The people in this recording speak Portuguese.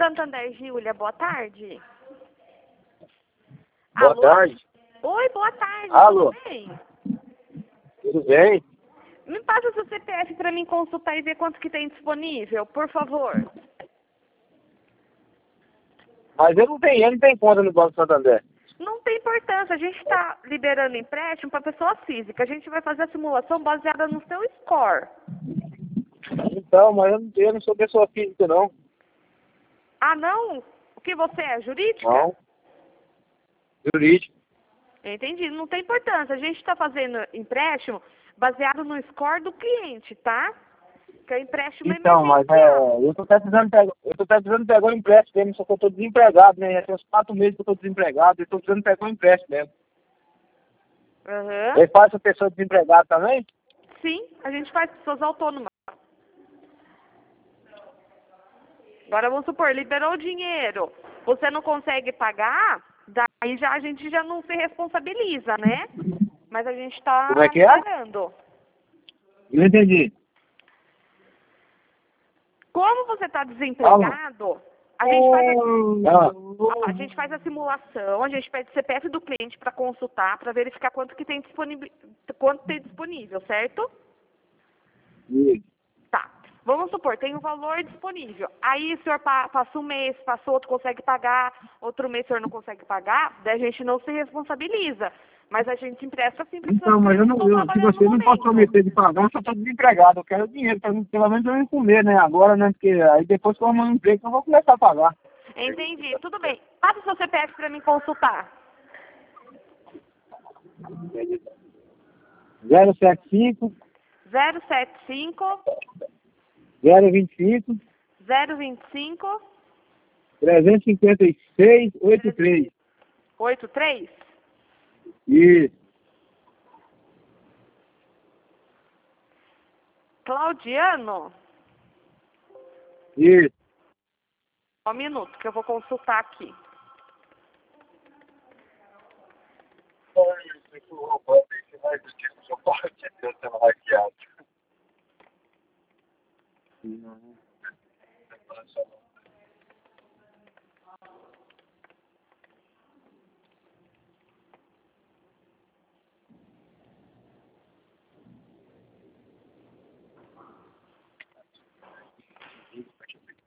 Santander, Júlia, boa tarde. Boa Alô? tarde. Oi, boa tarde. Alô? Tudo bem? Tudo bem? Me passa seu CPF para mim consultar e ver quanto que tem disponível, por favor. Mas eu não tenho conta no Banco Santander. Não tem importância, a gente está liberando empréstimo para pessoa física. A gente vai fazer a simulação baseada no seu score. Então, mas eu não sou pessoa física, não. Ah, não? O que você é? Jurídica? Não. Jurídico. Entendi, não tem importância. A gente está fazendo empréstimo baseado no score do cliente, tá? Que é empréstimo Então, mas emergencial. eu tô precisando pegar um empréstimo mesmo, só que eu tô desempregado, né? Já tem uns 4 meses que eu tô desempregado, eu tô precisando pegar um empréstimo mesmo. Aham. Ele faz essa pessoa desempregada também? Sim, a gente faz pessoas autônomas. Agora vamos supor, liberou o dinheiro, você não consegue pagar, daí já a gente já não se responsabiliza, né? Mas a gente está Como é que é? liberando. Não entendi. Como você está desempregado, a gente faz a simulação, a gente pede o CPF do cliente para consultar, para verificar quanto tem disponível, certo? Isso. Tá. Vamos supor, tem um valor disponível. Aí o senhor passa um mês, passa outro, consegue pagar, outro mês o senhor não consegue pagar, daí a gente não se responsabiliza. Mas a gente empresta sim para Então, mas se você não pode prometer de pagar, eu só estou desempregado. Eu quero dinheiro, pelo menos eu não comer, né? Agora, né? Porque aí depois que eu arrumar um emprego, eu vou começar a pagar. Entendi, tudo bem. Passa o seu CPF para mim consultar. 075 075 025 025 356 83. 83. Isso. Claudiano, Isso. só um minuto que eu vou consultar aqui. Você vai